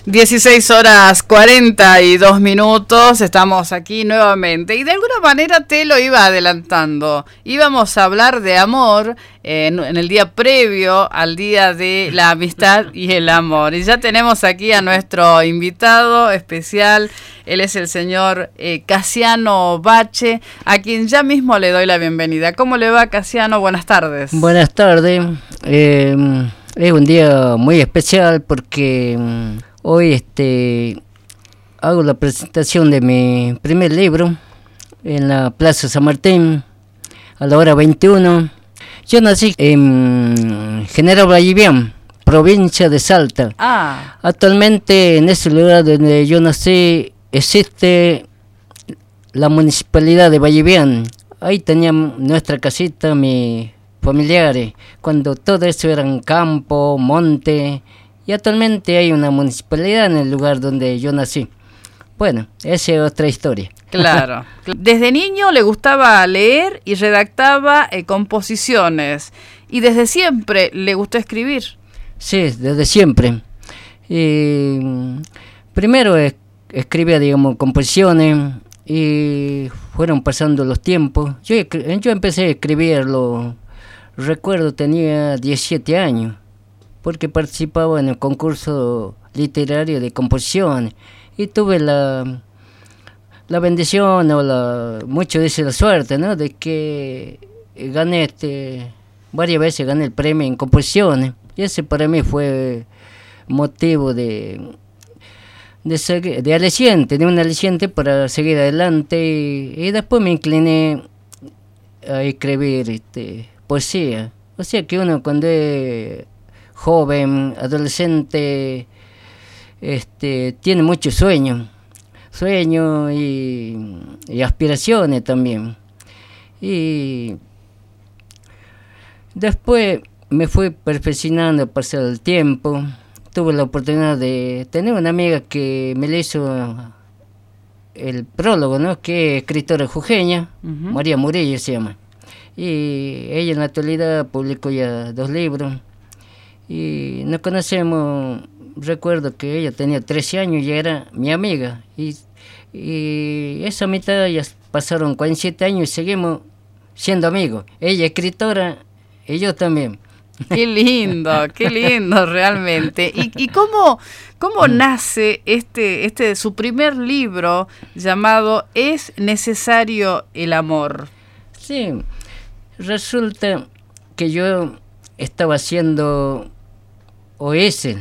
16:42, estamos aquí nuevamente y de alguna manera te lo iba adelantando. Íbamos a hablar de amor en el día previo al Día de la Amistad y el Amor. Y ya tenemos aquí a nuestro invitado especial, él es el señor Casiano Bache, a quien ya mismo le doy la bienvenida. ¿Cómo le va, Casiano? Buenas tardes. Buenas tardes. Es un día muy especial porque hoy hago la presentación de mi primer libro en la Plaza San Martín a la hora 21. Yo nací en General Vallivian, provincia de Salta. Actualmente en ese lugar donde yo nací existe la municipalidad de Vallivian. Ahí teníamos nuestra casita, mis familiares, cuando todo eso era campo, monte. Y actualmente hay una municipalidad en el lugar donde yo nací. Bueno, esa es otra historia. Claro. Desde niño le gustaba leer y redactaba composiciones. ¿Y desde siempre le gustó escribir? Sí, desde siempre. Primero escribía, digamos, composiciones y fueron pasando los tiempos. Yo empecé a escribirlo, recuerdo, tenía 17 años. Porque participaba en el concurso literario de composición y tuve la bendición mucho dice la suerte, ¿no? De que gané varias veces gané el premio en composiciones y ese para mí fue motivo de un aliciente para seguir adelante y después me incliné a escribir poesía. O sea que uno cuando es joven, adolescente, tiene muchos sueños y aspiraciones también. Y después me fui perfeccionando, pasar el tiempo. Tuve la oportunidad de tener una amiga que me le hizo el prólogo, ¿no? Que es escritora jujeña, María Murillo se llama. Y ella en la actualidad publicó ya 2 libros. Y nos conocemos, recuerdo que ella tenía 13 años y era mi amiga. Y esa mitad ya pasaron 47 años y seguimos siendo amigos. Ella escritora y yo también. Qué lindo realmente. ¿Y cómo nace su primer libro llamado ¿Es necesario el amor? Sí, resulta que yo estaba haciendo el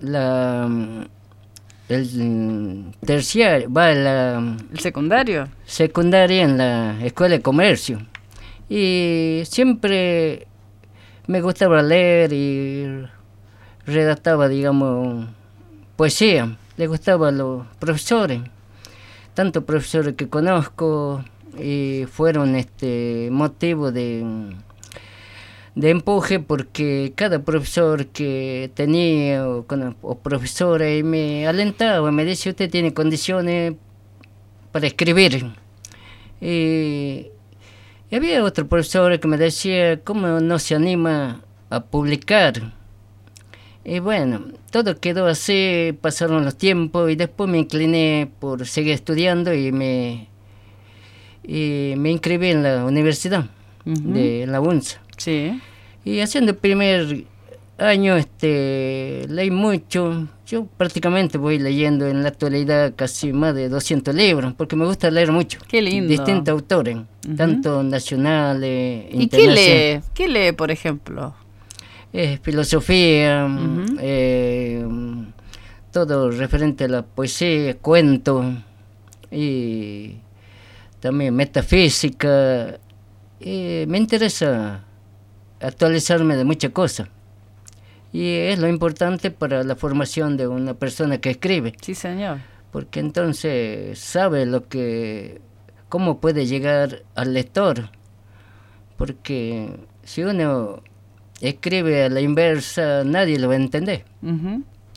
terciario, ¿El secundario? Secundaria en la Escuela de Comercio. Y siempre me gustaba leer y redactaba, digamos, poesía. Le gustaban los profesores, tantos profesores que conozco, y fueron motivo de empuje porque cada profesor que tenía o profesora me alentaba, me decía: usted tiene condiciones para escribir. Y había otro profesor que me decía: ¿cómo no se anima a publicar? Y bueno, todo quedó así, pasaron los tiempos y después me incliné por seguir estudiando y me inscribí en la universidad de la UNSA. Sí. Y haciendo el primer año leí mucho. Yo prácticamente voy leyendo en la actualidad casi más de 200 libros, porque me gusta leer mucho. Qué lindo. Distintos autores, tanto nacionales, ¿Y internacionales. qué lee, por ejemplo? Filosofía, todo referente a la poesía, cuentos, y también metafísica. Me interesa actualizarme de muchas cosas y es lo importante para la formación de una persona que escribe. Sí, señor. Porque entonces sabe cómo puede llegar al lector, porque si uno escribe a la inversa nadie lo va a entender.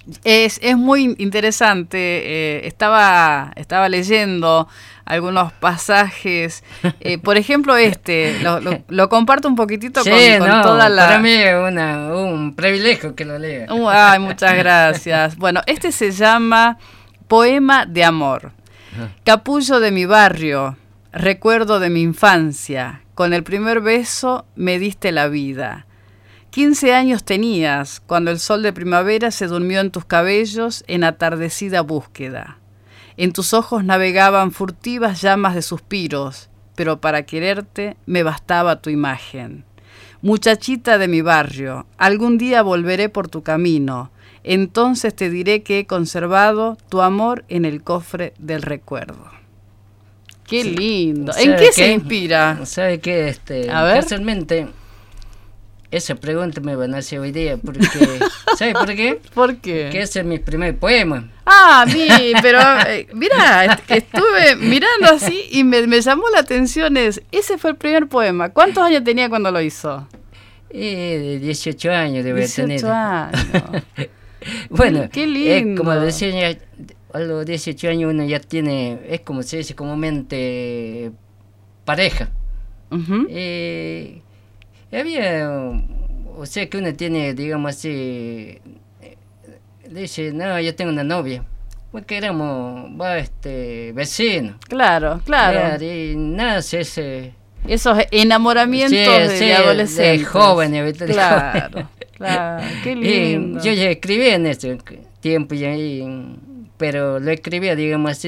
Es muy interesante. Estaba leyendo algunos pasajes. Por ejemplo, lo comparto un poquitito sí, con toda la... Para mí es un privilegio que lo lea. Ay, muchas gracias. Bueno, este se llama Poema de Amor. Capullo de mi barrio, recuerdo de mi infancia. Con el primer beso me diste la vida. 15 años tenías cuando el sol de primavera se durmió en tus cabellos en atardecida búsqueda. En tus ojos navegaban furtivas llamas de suspiros, pero para quererte me bastaba tu imagen. Muchachita de mi barrio, algún día volveré por tu camino, entonces te diré que he conservado tu amor en el cofre del recuerdo. ¡Qué lindo! ¿En qué se inspira? ¿Sabe qué? A ver. Casualmente, esa pregunta me van a hacer hoy día, porque ¿sabe por qué? ¿Por qué? Que ese es mi primer poema. Ah, pero mira, estuve mirando así y me llamó la atención. Ese fue el primer poema. ¿Cuántos años tenía cuando lo hizo? 18 años debe tener. 18 años. Bueno, qué lindo. Como decía, a los 18 años uno ya tiene, es como se dice comúnmente, pareja. Uh-huh. Había, o sea que uno tiene, digamos así, dice, no, yo tengo una novia, porque éramos vecinos. Claro. Y nace esos enamoramientos de adolescentes. De jóvenes. Claro, qué lindo. Yo ya escribía en ese tiempo, pero lo escribía, digamos así,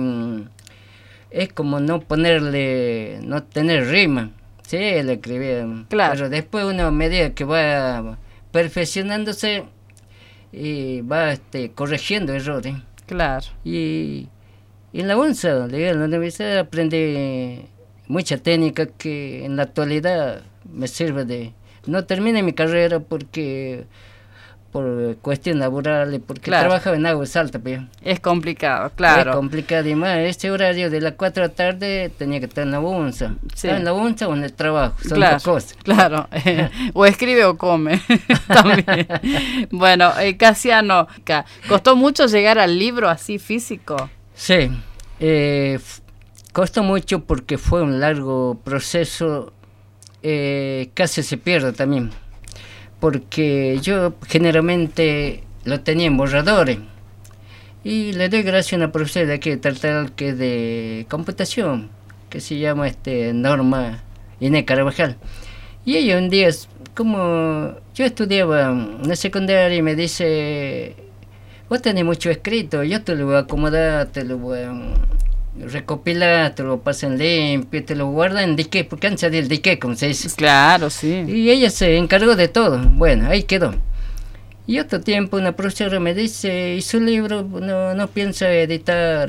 es como no tener rima. Sí, lo escribía. Claro. Pero después uno, a medida que va perfeccionándose, y va corrigiendo errores. Claro. Y en la UNSA, en la universidad, aprendí mucha técnica que en la actualidad me sirve no terminé mi carrera por cuestiones laborales, porque trabajaba en Agua Salta. Es complicado, claro. Es complicado, y más, este horario de las 4 de la tarde tenía que estar en la UNSA. Sí. ¿Estaba en la UNSA o en el trabajo? Son dos cosas. Claro, o escribe o come, también. Bueno, Casiano, ¿costó mucho llegar al libro así físico? Sí, costó mucho porque fue un largo proceso, casi se pierde también. Porque yo generalmente lo tenía en borradores. Y le doy gracias a una profesora de aquí de Tartagal, que es de computación, que se llama Norma Inés Carabajal. Y ella un día, como yo estudiaba en la secundaria, y me dice, vos tenés mucho escrito, yo te lo voy a acomodar, te lo voy a recopilar, te lo pasan limpio, te lo guardan en dique, porque antes del dique, como se dice. Claro, sí. Y ella se encargó de todo. Bueno, ahí quedó. Y otro tiempo una profesora me dice, ¿y su libro no piensa editar,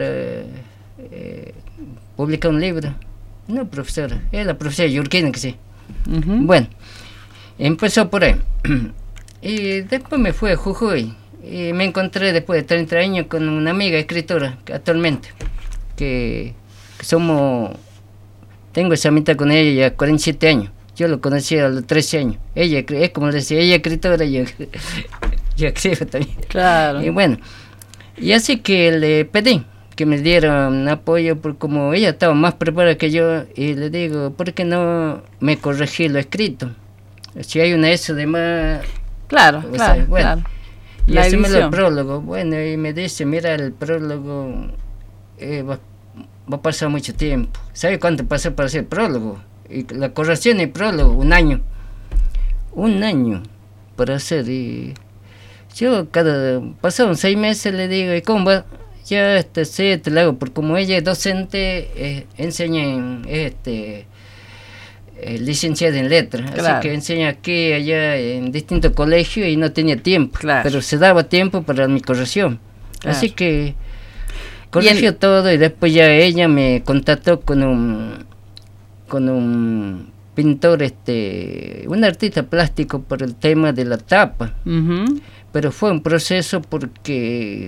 publicar un libro? No, profesora, es la profesora Yurquina que sí. Uh-huh. Bueno, empezó por ahí. Y después me fui a Jujuy. Y me encontré después de 30 años con una amiga escritora, actualmente. Que tengo esa amistad con ella ya 47 años. Yo lo conocí a los 13 años. Ella es como le decía, ella es escritora, yo escribo también. Claro. Y bueno, y así que le pedí que me dieran apoyo, porque como ella estaba más preparada que yo, y le digo, ¿por qué no me corregí lo escrito? Si hay una S de más... Claro, bueno, claro. Y hacemos el prólogo. Bueno, y me dice, mira, el prólogo... va a pasar mucho tiempo. ¿Sabe cuánto pasó para hacer el prólogo? Y la corrección y el prólogo, 1 año. 1 año para hacer. Y yo pasaron 6 meses, le digo, ¿y cómo va? Ya sí, te lo hago, porque como ella es docente, enseña licenciada en letras, claro. Así que enseña aquí, allá, en distintos colegios, y no tenía tiempo, claro. Pero se daba tiempo para mi corrección, claro. Así que corrigió todo, y después ya ella me contactó con un pintor, un artista plástico, por el tema de la tapa. Uh-huh. Pero fue un proceso porque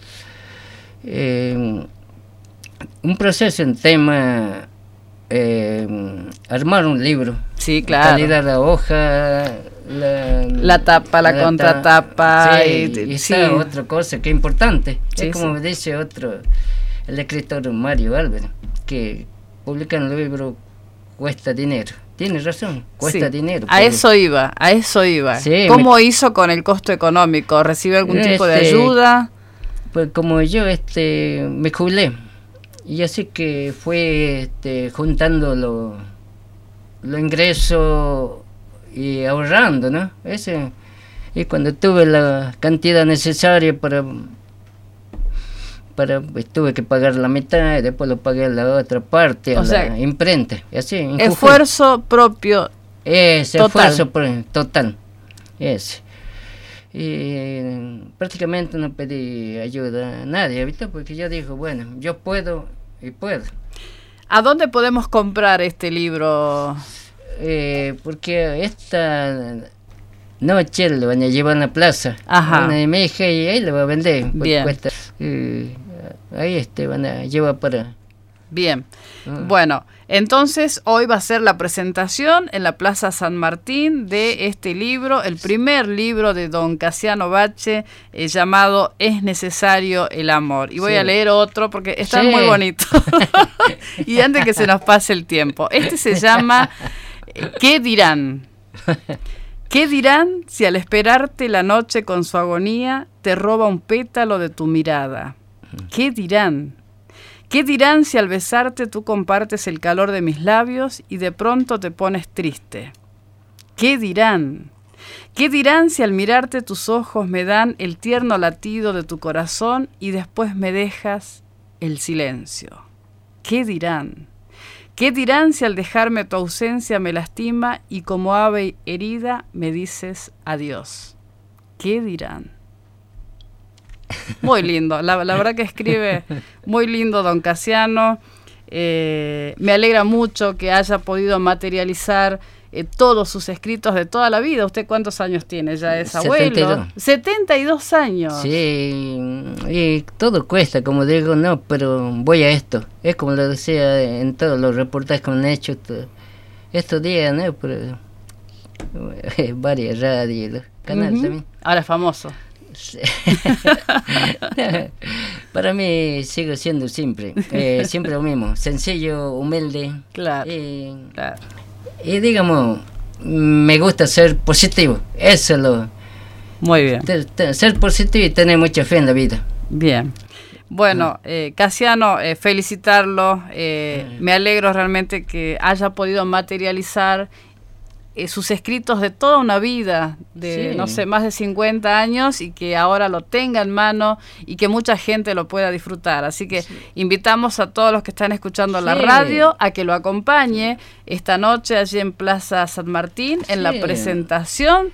un proceso en tema armar un libro, sí, claro. calidad de la hoja, la tapa, la contratapa. Sí, y sí. está otra cosa que es importante. Sí, es como sí. me dice el escritor Mario Álvarez, que publicar un libro cuesta dinero. Tiene razón, cuesta dinero. A eso iba. Sí, ¿Cómo hizo con el costo económico? ¿Recibe algún tipo de ayuda? Pues como yo me jubilé, y así que fue juntando los ingresos y ahorrando, ¿no? Y cuando tuve la cantidad necesaria tuve que pagar la mitad y después lo pagué la otra parte a la imprenta. Y así, esfuerzo propio. Esfuerzo total. Y prácticamente no pedí ayuda a nadie, ¿viste? Porque yo digo, bueno, yo puedo y puedo. ¿A dónde podemos comprar este libro? Porque esta noche lo van a llevar a la plaza. Ajá. Una de mi hija y ahí lo va a vender. Bien. Cuesta, ahí van a llevar para... Bien. Bueno, entonces hoy va a ser la presentación en la Plaza San Martín de este libro, el primer libro de don Casiano Bache, llamado Es necesario el amor. Y voy a leer otro porque están muy bonitos. Y antes que se nos pase el tiempo. Este se llama ¿Qué dirán? ¿Qué dirán si al esperarte la noche con su agonía te roba un pétalo de tu mirada? ¿Qué dirán? ¿Qué dirán si al besarte tú compartes el calor de mis labios y de pronto te pones triste? ¿Qué dirán? ¿Qué dirán si al mirarte tus ojos me dan el tierno latido de tu corazón y después me dejas el silencio? ¿Qué dirán? ¿Qué dirán si al dejarme tu ausencia me lastima y como ave herida me dices adiós? ¿Qué dirán? Muy lindo, la verdad que escribe muy lindo don Casiano. Me alegra mucho que haya podido materializar todos sus escritos de toda la vida. ¿Usted cuántos años tiene? Ya es abuelo. 72 años. Sí, y todo cuesta, como digo, no, pero voy a esto. Es como lo decía en todos los reportajes que me han hecho estos días, ¿no? Pero, varias radios, los canales también. Ahora es famoso. Sí. Para mí sigo siendo siempre lo mismo, sencillo, humilde. Claro. Y digamos, me gusta ser positivo. Eso es lo... Muy bien. Ser positivo y tener mucha fe en la vida. Bien. Bueno, Casiano, felicitarlo. Me alegro realmente que haya podido materializar sus escritos de toda una vida, de no sé, más de 50 años, y que ahora lo tenga en mano y que mucha gente lo pueda disfrutar. Así que invitamos a todos los que están escuchando la radio a que lo acompañe esta noche allí en Plaza San Martín en la presentación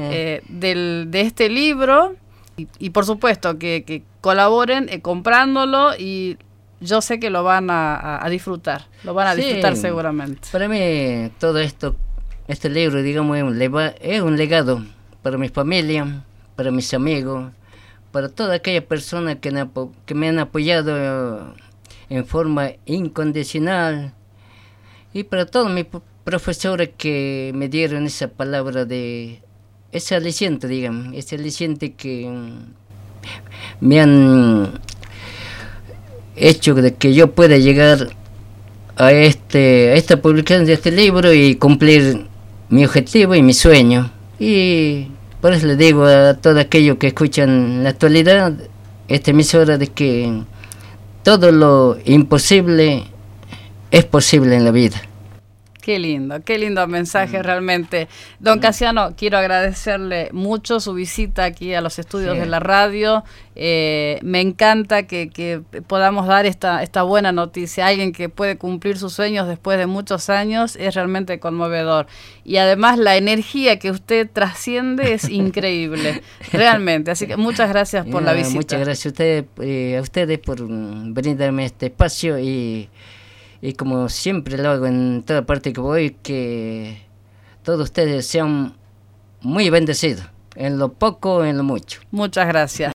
de este libro y por supuesto que colaboren comprándolo, y yo sé que lo van a disfrutar, disfrutar seguramente. Para mí todo esto, este libro, digamos, es un legado para mi familia, para mis amigos, para todas aquellas personas que me han apoyado en forma incondicional, y para todos mis profesores que me dieron esa palabra ese aliciente, digamos, ese aliciente que me han hecho de que yo pueda llegar a esta publicación de este libro y cumplir mi objetivo y mi sueño. Y por eso le digo a todos aquellos que escuchan en la actualidad esta emisora de que todo lo imposible es posible en la vida. Qué lindo mensaje realmente. Don Casiano, quiero agradecerle mucho su visita aquí a los estudios de la radio. Me encanta que podamos dar esta buena noticia. Alguien que puede cumplir sus sueños después de muchos años es realmente conmovedor. Y además la energía que usted trasciende es increíble, realmente. Así que muchas gracias por la visita. Muchas gracias a ustedes por brindarme este espacio y como siempre lo hago en toda parte que voy, que todos ustedes sean muy bendecidos, en lo poco, en lo mucho. Muchas gracias.